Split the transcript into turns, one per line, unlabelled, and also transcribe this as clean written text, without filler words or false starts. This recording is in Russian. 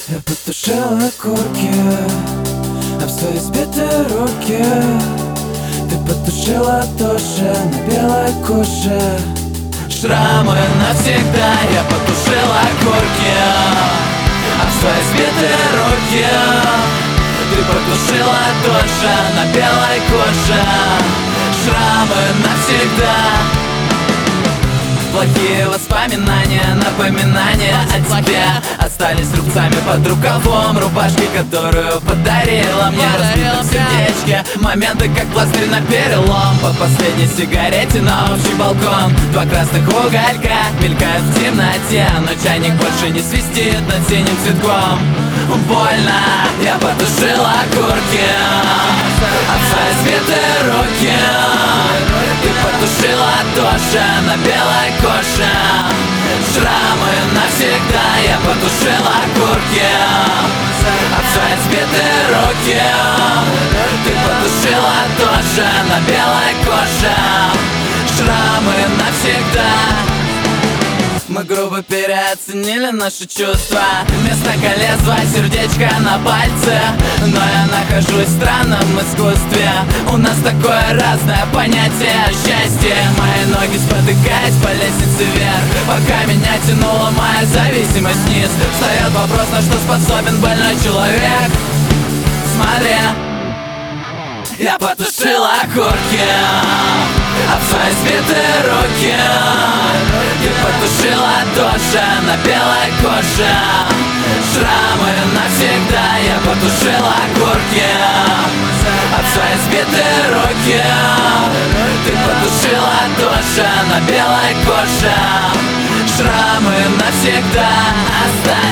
Я потушила корки об свои сбитые руки. Ты потушила тоже на белой коже. Шрамы навсегда. Я потушила корки об свои сбитые руки. Ты потушила тоже на белой коже. Шрамы навсегда. Плохие воспоминания, напоминания о тебе остались рубцами под рукавом рубашки, которую подарила мне. Разбитом сердечке моменты, как пластырь на перелом. По последней сигарете на общий балкон. Два красных уголька мелькают в темноте, но чайник больше не свистит над синим цветком. Больно, я потушила окурки от своей сбитые руки. Ты потушила тоже на белой коже. Шрамы навсегда. Я потушила окурки от своей сбитые руки. Ты потушила тоже на белой коже. Шрамы навсегда. Мы грубо переоценили наши чувства. Вместо колец два сердечка на пальце. Но я нахожусь в странном искусстве. У нас такое разное понятие счастья. Мои ноги спотыкаясь по лестнице вверх. Пока меня тянула моя зависимость вниз. Встает вопрос, на что способен больной человек. Смотри, я потушила окурки об свои сбитые руки. Ты потушила тоже на белой коже. Шрамы навсегда. Я потушила окурки об свои сбитые руки. Ты потушила тоже на белой коже. Шрамы навсегда.